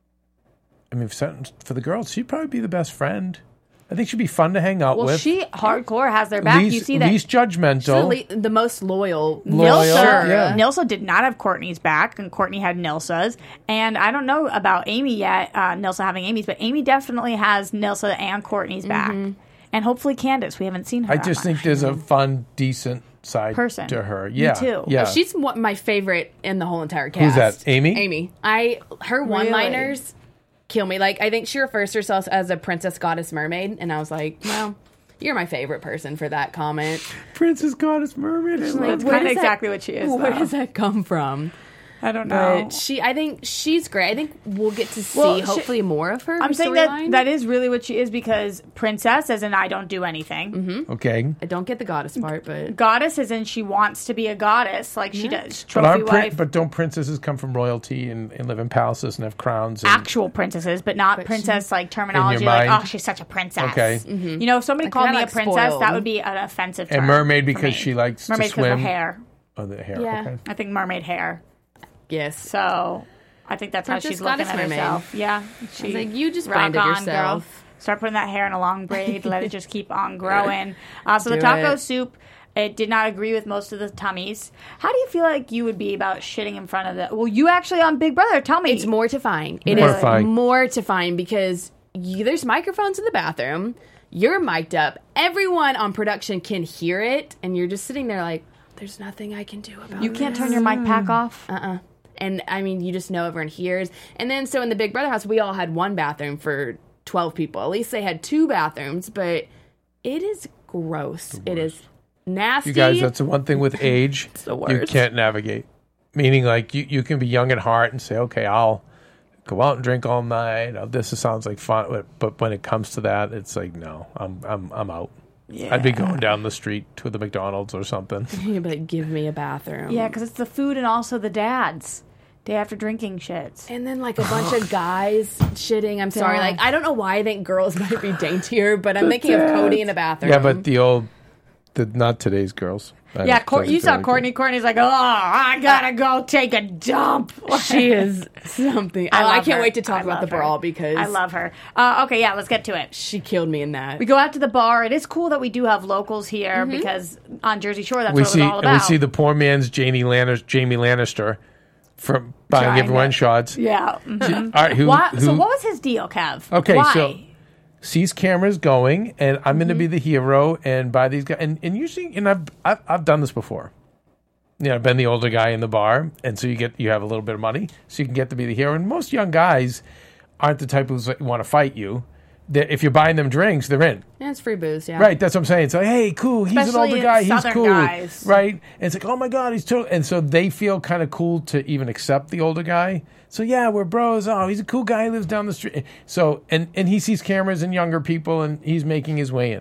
I mean, for for the girls, she'd probably be the best friend. I think she'd be fun to hang out Well, with. she hardcore has their back. least, you see that. least judgmental. She's the, le- the most loyal. Loyal, Nilsa, yeah. Nilsa did not have Courtney's back, and Courtney had Nilsa's. And I don't know about Amy yet, uh, Nilsa having Amy's, but Amy definitely has Nilsa and Courtney's back. And hopefully Candace. We haven't seen her. I that just much. think there's a fun, decent side Person. to her. Me Yeah, too. Yeah, She's one, my favorite in the whole entire Who's cast. that? Amy? Amy. I her one-liners kill me. Like, I think she refers to herself as a princess, goddess, mermaid, and I was like, well, you're my favorite person for that comment. Princess Goddess Mermaid. I love That's it. Where kind of does that- exactly what she is. Where though. does that come from? I don't know. But she, I think she's great. I think we'll get to see Well, she- hopefully more of her. I'm her saying that storyline. that is really what she is, because princess, as in I don't do anything. Mm-hmm. Okay. I don't get the goddess part, but Goddess, as in she wants to be a goddess, like she does. But, Trophy aren't prin- wife. but don't princesses come from royalty and, and live in palaces and have crowns? And, Actual princesses, but not princess like terminology. your Like, mind? oh, she's such a princess. Okay. You know, if somebody Like, called they're me a not princess, spoiled. that would be an offensive term. and mermaid for because me. she likes mermaid to because of swim. her hair. Oh, the hair. Yeah. Okay. I think mermaid hair. yes. So I think that's Princess how she's looking Goddess at Mermaid. herself. Yeah, she like, you just rock branded on, yourself. Girl. Start putting that hair in a long braid. Let it just keep on growing. Uh, so the Do taco it. soup. It did not agree with most of the tummies. How do you feel like you would be about shitting in front of the? Well, you actually on Big Brother. Tell me. It's mortifying. It is Mortifying. mortifying because you, there's microphones in the bathroom. You're mic'd up. Everyone on production can hear it, and you're just sitting there like, "There's nothing I can do about it." You can't turn your mic pack off. Uh-uh. And I mean, you just know everyone hears. And then, so in the Big Brother house, we all had one bathroom for twelve people. At least they had two bathrooms, but it is gross. It is nasty. You guys, that's the one thing with age the you worst. can't navigate. Meaning, like, you, you can be young at heart and say, okay, I'll go out and drink all night. Oh, this sounds like fun. But when it comes to that, it's like, no, I'm I'm I'm out. Yeah. I'd be going down the street to the McDonald's or something. You'd be like, give me a bathroom. Yeah, because it's the food and also the dads. Day after drinking shits. And then like a bunch of guys shitting. I'm sorry. Yeah. Like, I don't know why I think girls might be daintier, but I'm thinking of Cody in a bathroom. Yeah, but the old, the not today's girls. I Yeah, don't- Cor- you saw really Courtney. Courtney's like, oh, I gotta go take a dump. she is something. I I, I love can't her. wait to talk I about the love her. brawl because I love her. Uh, okay, yeah, let's get to it. she killed me in that. We go out to the bar. It is cool that we do have locals here because on Jersey Shore, that's We what see, it was all and about. we see the poor man's Jamie Lannister, Jamie Lannister from buying Trying everyone to- shots. yeah. mhm. All right, who, Why- who so what was his deal, Kev? Okay, Why? so- sees cameras going, and I'm going to Mm-hmm. be the hero and buy these guys. And, and usually, and I've, I've I've done this before. You know, I've been the older guy in the bar, and so you get you have a little bit of money, so you can get to be the hero. And most young guys aren't the type who want to fight you. They're, if you're buying them drinks, they're in. Yeah, it's free booze. Yeah, Right, that's what I'm saying. It's like, hey, cool, he's Especially an older guy, he's Southern cool, guys. right? And it's like, oh my god, he's too. And so they feel kind of cool to even accept the older guy. So yeah, we're bros. Oh, he's a cool guy. He lives down the street. So and and he sees cameras and younger people, and he's making his way in.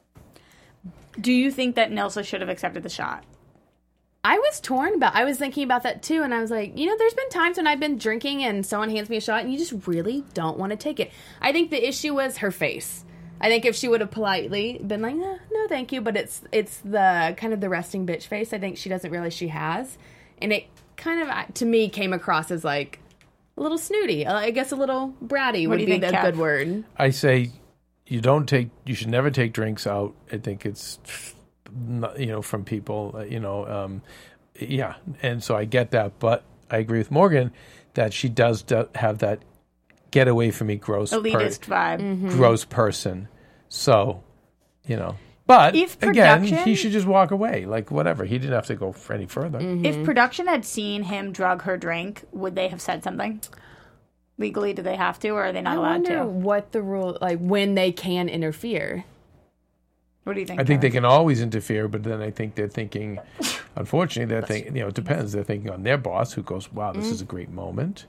Do you think that Nilsa should have accepted the shot? I was torn about. I was thinking about that too, and I was like, you know, there's been times when I've been drinking and someone hands me a shot, and you just really don't want to take it. I think the issue was her face. I think if she would have politely been like, no, no, thank you, but it's it's the kind of the resting bitch face. I think she doesn't realize she has, and it kind of to me came across as like a little snooty. Uh, I guess a little bratty What would do you be think, the Kev? good word. I say, you don't take. You should never take drinks out. I think it's, not, you know, from people. uh, You know, um, yeah, and so I get that, but I agree with Morgan that she does do- have that get away from me gross per- Elitist vibe. Mm-hmm. gross person. So, you know. But If again, production- he should just walk away. Like whatever. He didn't have to go f- any further. Mm-hmm. If production had seen him drug her drink, would they have said something? Legally, do they have to, or are they not I allowed wonder to? what the rule, like when they can interfere. What do you think? I think they Kevin? can always interfere, but then I think they're thinking, unfortunately, they're thinking, you know, it depends. They're thinking on their boss who goes, wow, this is a great moment.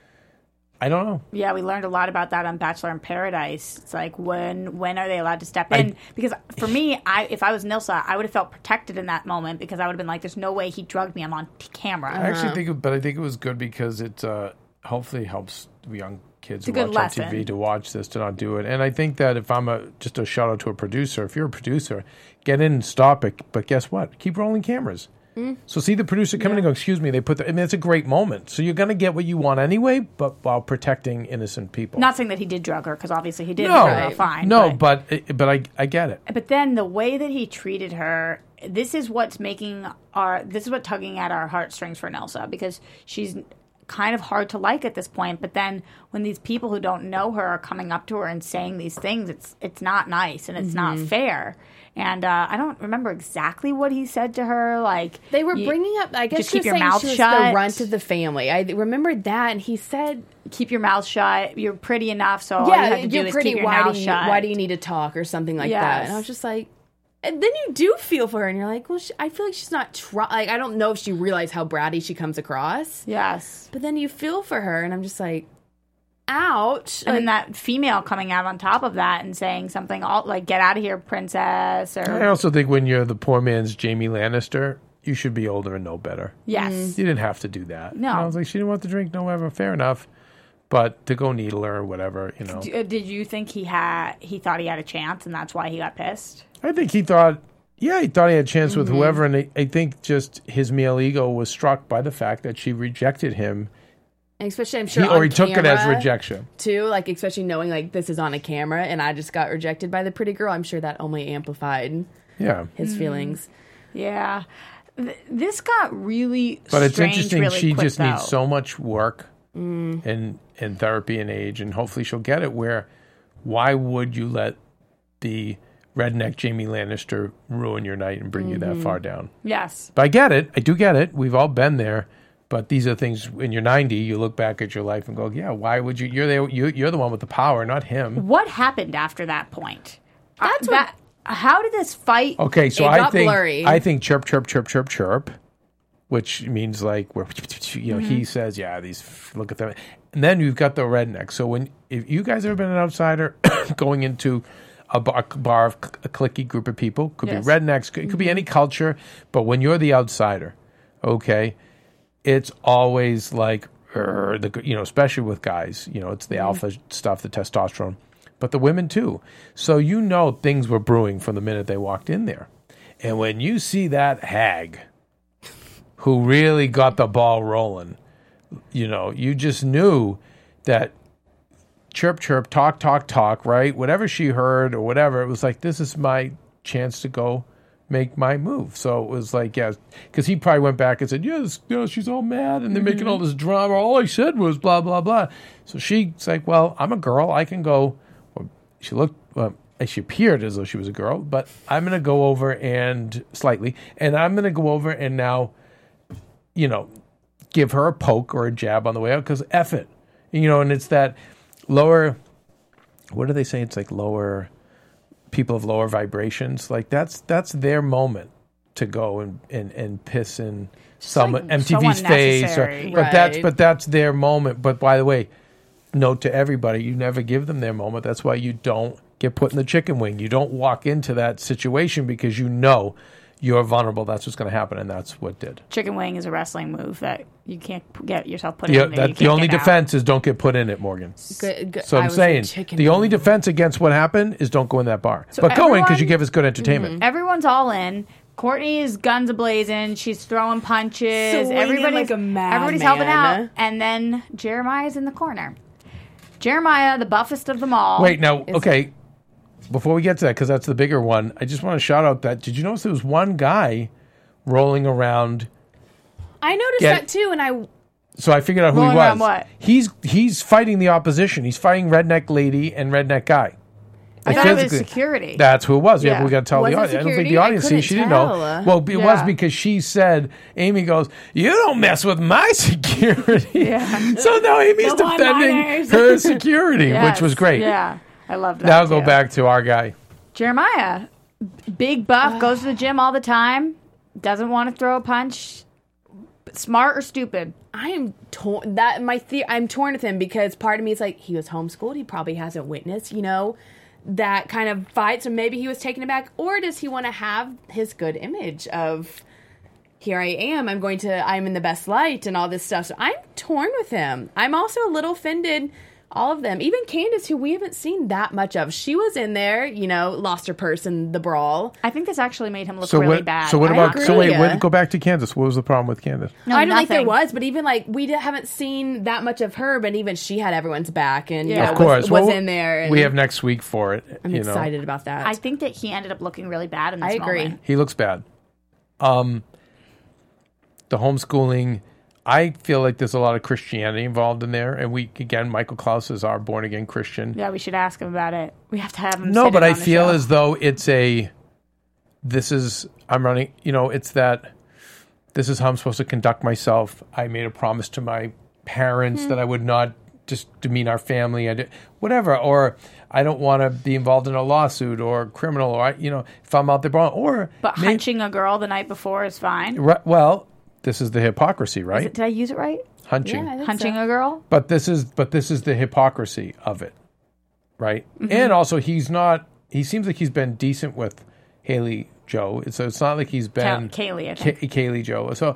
I don't know. Yeah, we learned a lot about that on Bachelor in Paradise. It's like when when are they allowed to step I- in? Because for me, I if I was Nilsa, I would have felt protected in that moment because I would have been like, "There's no way he drugged me. I'm on t- camera." I actually think, it- but I think it was good because it uh, hopefully helps young kids It's a who good watch on lesson. T V to watch this to not do it. And I think that if I'm a just a shout out to a producer, if you're a producer, get in and stop it. But guess what? Keep rolling cameras. So see the producer come in and go, excuse me, they put the, I mean, it's a great moment. So you're going to get what you want anyway, but while protecting innocent people. Not saying that he did drug her, because obviously he did. no, drug her, fine. no, but, but but I I get it. but then the way that he treated her, this is what's making our, this is what tugging at our heartstrings for Nelsa, because she's kind of hard to like at this point. But then when these people who don't know her are coming up to her and saying these things, it's it's not nice and it's not fair. And uh, I don't remember exactly what he said to her. Like They were you- bringing up, I guess just she keep was your saying mouth she was shut. the runt of the family. I remembered that, and he said, keep your mouth shut. You're pretty enough, so all you yeah, have to do you're is pretty, keep your why mouth do, you, shut. why do you need to talk, or something like that. Yes. And I was just like, and then you do feel for her, and you're like, well, she, I feel like she's not, try- like, I don't know if she realized how bratty she comes across. Yes. But then you feel for her, and I'm just like, ouch. And Like, then that female coming out on top of that and saying something all, like, get out of here, princess, I or also think when you're the poor man's Jamie Lannister, you should be older and know better. yes. You didn't have to do that. No. And I was like, she didn't want to drink, no, whatever, fair enough. But to go needle her or whatever, you know. D- uh, Did you think he had, he thought he had a chance and that's why he got pissed? I think he thought, yeah, he thought he had a chance Mm-hmm. with whoever. And I, I think just his male ego was struck by the fact that she rejected him. especially, I'm sure, He, or on he took it as camera, rejection. too, like, especially knowing, like, this is on a camera, and I just got rejected by the pretty girl. I'm sure that only amplified Yeah. his Mm. feelings. Yeah. Th- this got really But it's strange interesting. really She quick, just though. needs so much work Mm. and, and therapy and age. And hopefully she'll get it where why would you let the redneck Jamie Lannister ruin your night and bring you Mm-hmm. that far down? Yes. But I get it. I do get it. We've all been there. But these are things when you're ninety, you look back at your life and go, yeah, why would you? You're the, you, you're the one with the power, not him. What happened after that point? That's Uh, what- that. How did this fight? Okay, so It I got think blurry. I think chirp, chirp, chirp, chirp, chirp, which means like where you know Mm-hmm. he says, yeah, these look at them, and then you've got the redneck. So when if you guys ever been an outsider going into a bar, bar of c- a cliquey group of people, could Yes. be rednecks, could, it could be any culture, but when you're the outsider, okay, it's always like er, the you know especially with guys, you know it's the alpha stuff, the testosterone, but the women too. So you know things were brewing from the minute they walked in there, and when you see that hag who really got the ball rolling, you know you just knew that chirp chirp talk talk talk right whatever she heard or whatever, it was like this is my chance to go make my move. So it was like, yeah, because he probably went back and said, yes, you know, she's all mad and they're making all this drama. All I said was blah, blah, blah. So she's like, well, I'm a girl. I can go. Well, she looked, well, she appeared as though she was a girl, but I'm going to go over and slightly, and I'm going to go over and now, you know, give her a poke or a jab on the way out because F it. You know, and it's that lower, what do they say? It's like lower... people of lower vibrations, like that's that's their moment to go and and, and piss in some like M T so V's face, or, unnecessary. but that's Right. but that's their moment. But by the way, note to everybody: you never give them their moment. That's why you don't get put in the chicken wing. You don't walk into that situation because you know you're vulnerable. That's what's going to happen, and that's what did. Chicken wing is a wrestling move that you can't p- get yourself put Yeah, in there. You that, the can't only get out. defense is don't get put in it, Morgan. Good, good. So I I'm was saying like, chicken the only wing. defense against what happened is don't go in that bar. but go in because you everyone- give us good entertainment. Everyone's all in. Courtney is guns a-blazing. She's throwing punches. Swinging Everybody's, like a madman. everybody's helping out. And then Jeremiah's in the corner. Jeremiah, the buffest of them all. Wait, now, okay, before we get to that, because that's the bigger one, I just want to shout out that, did you notice there was one guy rolling around? I noticed Get- that too, and I So I figured out who Rolling he was. around what? He's he's fighting the opposition. He's fighting redneck lady and redneck guy. I Like, thought it was physically. security. That's who it was. Yeah, Yeah. we got to tell Was the it audience. I don't think security? the I audience see. couldn't She didn't know. tell. Well, it Yeah. was because she said, Amy goes, "You don't mess with my security." Yeah. So now Amy's The defending one-liners. her security, Yes. which was great. Yeah, I love that. Now go too. back to our guy. Jeremiah, big buff, goes to the gym all the time, doesn't want to throw a punch. Smart or stupid? I am torn. That my the- I'm torn with him because part of me is like he was homeschooled. He probably hasn't witnessed, you know, that kind of fight. So maybe he was taken aback, or does he want to have his good image of here I am. I'm going to. I'm in the best light and all this stuff. So I'm torn with him. I'm also a little offended. All of them, even Candace, who we haven't seen that much of. She was in there, you know, lost her purse in the brawl. I think this actually made him look So really what? bad. So what I about? agree. So wait, Yeah. wait, go back to Kansas. What was the problem with Kansas? No, I don't think there nothing. was, but even like we di- haven't seen that much of her, but even she had everyone's back and Yeah. you know, Of course, was, was Well, in there. And we have next week for it. I'm you know. excited about that. I think that he ended up looking really bad in this I agree. moment. He looks bad. Um, the homeschooling, I feel like there's a lot of Christianity involved in there. And we, again, Michael Klaus is our born again Christian. Yeah, we should ask him about it. We have to have him. No, sit but in I on the feel show. as though it's a, this is, I'm running, you know, it's that, this is how I'm supposed to conduct myself. I made a promise to my parents Hmm. that I would not just demean our family. I did, whatever. Or I don't want to be involved in a lawsuit or criminal, or, I, you know, if I'm out there, wrong. Or, But may- hunching a girl the night before is fine. Right, well, this is the hypocrisy, right? Is it- did I use it right? Hunching. Yeah, I think Hunching so. a girl? But this is but this is the hypocrisy of it, right? Mm-hmm. And also, he's not. He seems like he's been decent with Haley Joe. So it's not like he's been Kay- Kaylee, I Ka- think. Kaylee Joe. So,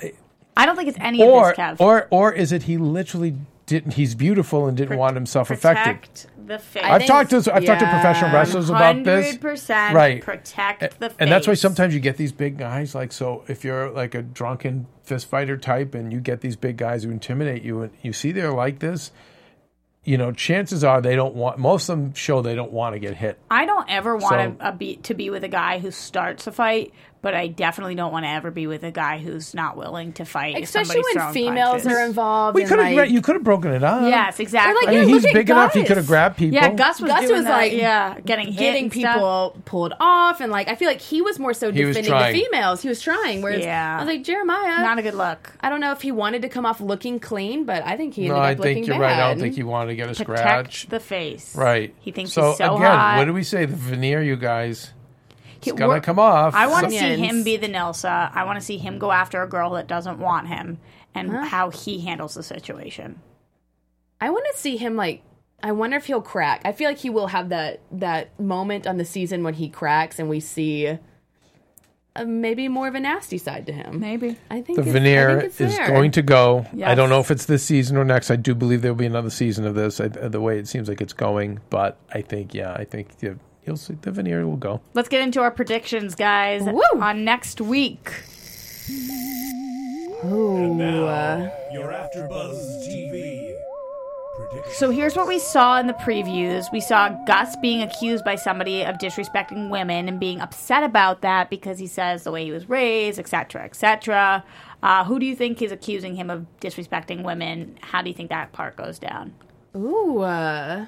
I don't think it's any or of this, Kev. or or is it he literally didn't? He's beautiful and didn't want himself affected. Protect the face. I've think- talked to I've talked to yeah. professional wrestlers about this. one hundred percent Right. protect the face. And that's why sometimes you get these big guys. Like, so if you're like a drunken fist fighter type and you get these big guys who intimidate you and you see they're like this, you know, chances are they don't want, most of them show they don't want to get hit. I don't ever want So- to, a be, to be with a guy who starts a fight, but I definitely don't want to ever be with a guy who's not willing to fight. if Especially somebody's when throwing females punches. are involved. We and, could have, like, you could have broken it up. Yes, exactly. Or, I like, mean, yeah, he's look at big enough. He Gus. could have grabbed people. yeah, Gus was Gus doing was that, like yeah, getting hit getting and stuff. people pulled off, and like I feel like he was more so He was defending trying. the females. He was trying. Whereas Yeah. I was like Jeremiah. Not a good look. I don't know if he wanted to come off looking clean, but I think he No, ended I up looking think you're bad. right. I don't think he wanted to get a Protect scratch. the face. Right. He thinks so he's so again, hot. what do we say? The veneer, you guys, He- it's gonna we're- come off. I want to So- see Onions. him be the Nilsa. I want to see him go after a girl that doesn't want him and how he handles the situation. I want to see him like. I wonder if he'll crack. I feel like he will have that that moment on the season when he cracks, and we see uh, maybe more of a nasty side to him. Maybe. I think The it's- I veneer think it's is there. going to go. I Yes. don't know if it's this season or next. I do believe there will be another season of this. I, the way it seems like it's going, but I think, yeah, I think the, you'll see the veneer will go. Let's get into our predictions, guys, Woo. on next week. And now, your AfterBuzz T V prediction. So here's what we saw in the previews. We saw Gus being accused by somebody of disrespecting women and being upset about that because he says the way he was raised, et cetera, et cetera. Uh, who do you think is accusing him of disrespecting women? How do you think that part goes down? Ooh, uh,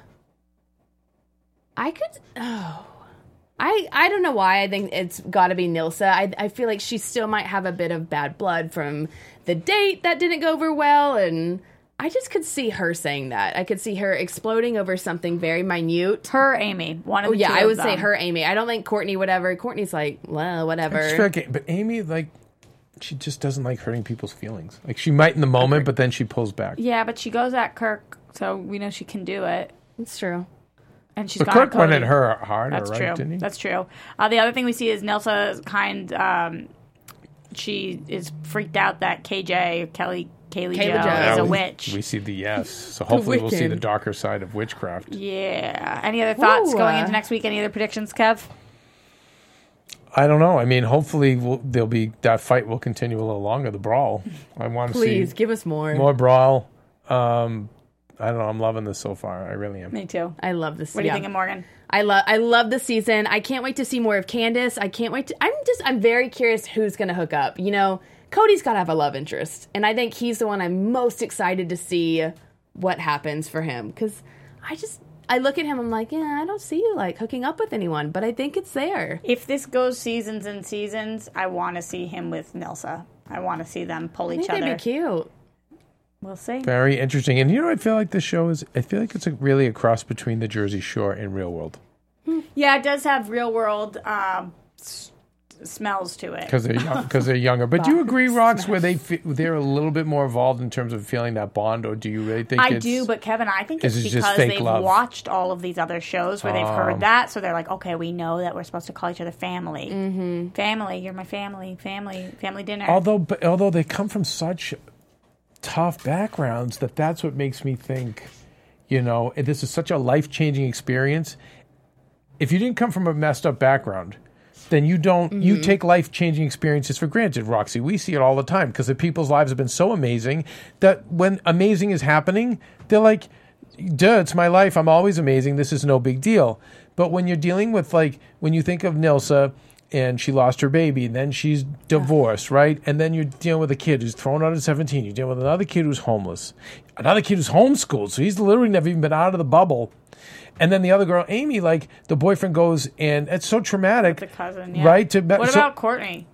I could. Oh, I I don't know why. I think it's got to be Nilsa. I I feel like she still might have a bit of bad blood from the date that didn't go over well, and I just could see her saying that. I could see her exploding over something very minute. Her, Amy. One of Oh the yeah, two I of would say them. her, Amy. I don't think Courtney. Whatever. Courtney's like, well, whatever. It's fair game, but Amy, like, she just doesn't like hurting people's feelings. Like, she might in the moment, but then she pulls back. Yeah, but she goes at Kirk, so we know she can do it. It's true. And she's But gone Kirk at went Cody. at her hard, That's right? true. Didn't he? That's true. Uh, the other thing we see is Nilsa kind. Um, she is freaked out that K J Kelly Kaylee, Kaylee Joe Joe. is a we, witch. We see the yes. So hopefully we'll see Wiccan. the darker side of witchcraft. Yeah. Any other thoughts Ooh, going uh, into next week? Any other predictions, Kev? I don't know. I mean, hopefully we'll, there'll be that fight will continue a little longer. The brawl. I want to Please see give us more. more brawl. Um, I don't know. I'm loving this so far. I really am. Me too. I love this. What are yeah. you thinking, Morgan? I love I love the season. I can't wait to see more of Candace. I can't wait to I'm just I'm very curious who's gonna hook up. You know, Cody's gotta have a love interest. And I think he's the one I'm most excited to see what happens for him. Cause I just I look at him, I'm like, yeah, I don't see you like hooking up with anyone, but I think it's there. If this goes seasons and seasons, I want to see him with Nilsa. I want to see them pull I each think other. they'd be cute. We'll see. Very interesting. And you know, I feel like this show is. I feel like it's a, really a cross between the Jersey Shore and Real World. Yeah, it does have real world um, s- smells to it. Because they're young, because they're younger. But do you agree, Rox, where they fe- they're a little bit more involved in terms of feeling that bond, or do you really think I it's, do, but Kevin, I think it's is it just because fake they've love? watched all of these other shows where they've Um, heard that, so they're like, okay, we know that we're supposed to call each other family. Mm-hmm. Family, you're my family, family, family dinner. Although, but, although they come from such tough backgrounds that that's what makes me think, you know, this is such a life-changing experience. If you didn't come from a messed up background, then you don't, Mm-hmm. you take life-changing experiences for granted, Roxy. We see it all the time because the people's lives have been so amazing that when amazing is happening, they're like, duh, it's my life. I'm always amazing. This is no big deal. But when you're dealing with, like, when you think of Nilsa and she lost her baby, and then she's divorced, right? And then you're dealing with a kid who's thrown out at seventeen. You're dealing with another kid who's homeless, another kid who's homeschooled. So he's literally never even been out of the bubble. And then the other girl, Amy, like the boyfriend goes, and it's so traumatic, the cousin, yeah. right? To, what so, about Courtney?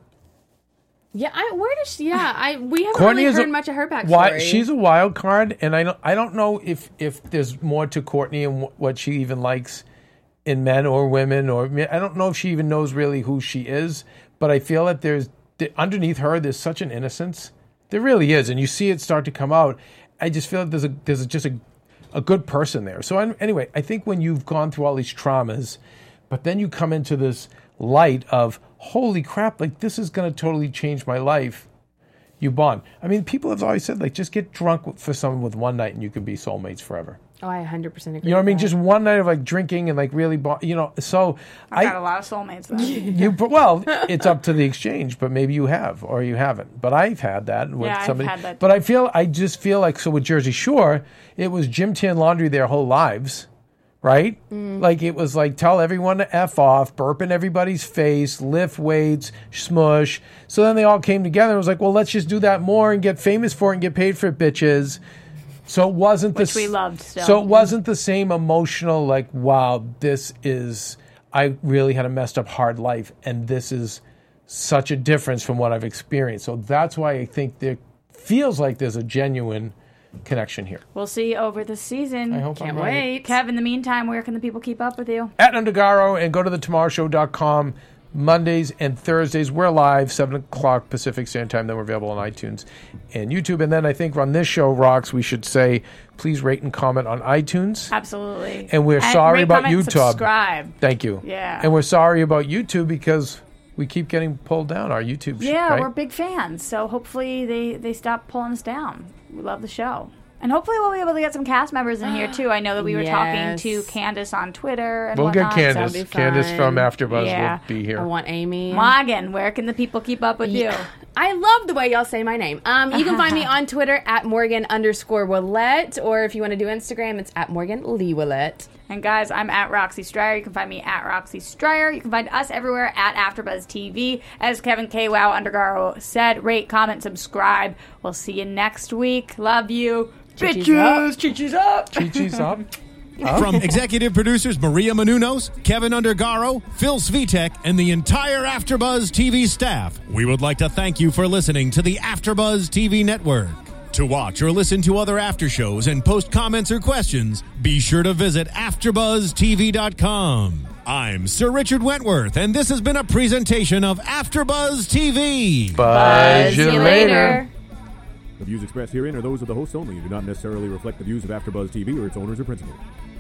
Yeah, I, where does she? Yeah, I we haven't Courtney really is heard a- much of her backstory. Why, she's a wild card, and I don't, I don't know if, if there's more to Courtney and wh- what she even likes in men or women, or I don't know if she even knows really who she is. But I feel that there's that underneath her, there's such an innocence. There really is, and you see it start to come out. I just feel like there's a there's a, just a a good person there. So I, anyway, I think when you've gone through all these traumas, but then you come into this light of, holy crap, like this is going to totally change my life, you bond. I mean, people have always said, like, just get drunk for someone with one night and you can be soulmates forever. Oh, I one hundred percent agree. You know what I mean? with that. Just one night of like drinking and like really, bond, you know, so I got I, a lot of soulmates then. you, well, it's up to the exchange, but maybe you have or you haven't. But I've had that with Yeah, I've somebody. had that But I feel, I just feel like, so with Jersey Shore, it was gym tan laundry their whole lives, right? Like it was like tell everyone to F off, burp in everybody's face, lift weights, smush. So then they all came together and was like, well, let's just do that more and get famous for it and get paid for it, bitches. So it wasn't the Which we loved still. So it wasn't the same emotional, like, wow, this is, I really had a messed up hard life, and this is such a difference from what I've experienced. So that's why I think there feels like there's a genuine connection here. We'll see over the season. I hope Can't I'm right. wait. Kev, in the meantime, where can the people keep up with you? At Undergaro, and go to the tomorrow show dot com. Mondays and Thursdays, we're live, seven o'clock Pacific Standard Time. Then we're available on iTunes and YouTube. And then I think on this show, Rox, we should say, please rate and comment on iTunes. Absolutely. And we're sorry rate, about comment, YouTube. Subscribe. Thank you. Yeah. And we're sorry about YouTube because we keep getting pulled down, our YouTube show. Yeah, right? we're big fans. So hopefully they, they stop pulling us down. We love the show. And hopefully we'll be able to get some cast members in here, too. I know that we were talking Yes. to Candace on Twitter and We'll whatnot. get so- Candace. be Candace fun. from AfterBuzz Yeah. will be here. I want Amy. Morgan, where can the people keep up with you? I love the way y'all say my name. Um, you can find me on Twitter at Morgan underscore Willette, or if you want to do Instagram, it's at Morgan Lee Willette. And guys, I'm at Roxy Stryer. You can find me at Roxy Stryer. You can find us everywhere at AfterBuzz T V. As Kevin K. Wow Undergaro said, rate, comment, subscribe. We'll see you next week. Love you. Chi-chi's Bitches. Chi-chi's up. Chi-chi's up. From executive producers Maria Menounos, Kevin Undergaro, Phil Svitek, and the entire AfterBuzz T V staff, we would like to thank you for listening to the AfterBuzz T V network. To watch or listen to other after shows and post comments or questions, be sure to visit after buzz T V dot com. I'm Sir Richard Wentworth, and this has been a presentation of AfterBuzz T V. Buzz you later. The views expressed herein are those of the hosts only and do not necessarily reflect the views of AfterBuzz T V or its owners or principals.